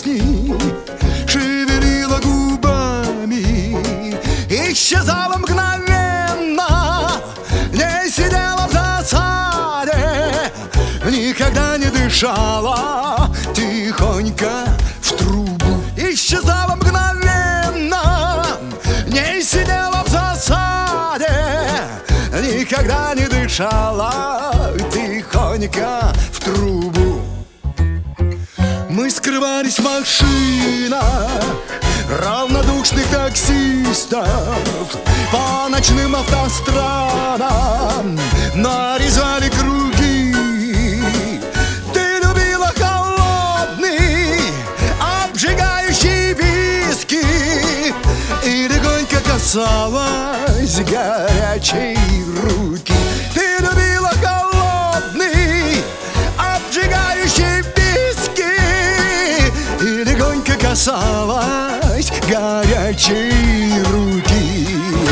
песни, шевелила губами, исчезала мгновенно, не сидела в засаде, никогда не дышала тихонько в трубу. Исчезала мгновенно, не сидела в засаде, никогда не дышала тихонько в трубу. Мы скрывались в машинах равнодушных таксистов, по ночным автострадам нарезали круги. Ты любила холодный, обжигающий виски и легонько касалась горячей руки. Ты любила холодный, обжигающий виски и легонько касалась горячей руки.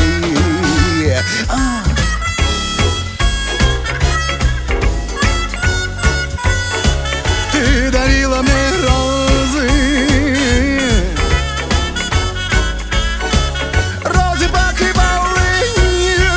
Ты дарила мне розы, розы пахли полынью.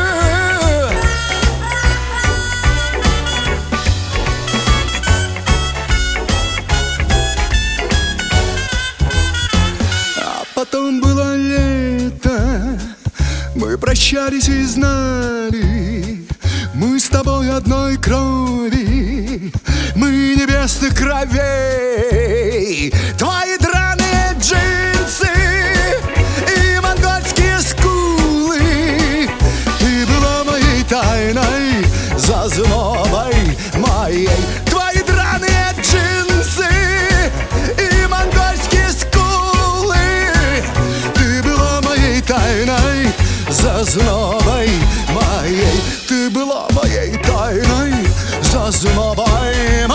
А потом было лето, мы прощались и знали, мы с тобой одной крови, мы небесных кровей. Твои драные джинсы и монгольские скулы, ты была моей тайной, зазнобой моей. Твои драные джинсы и монгольские скулы, ты была моей тайной, зазнобой моей. Ты была моей тайной, зазнобой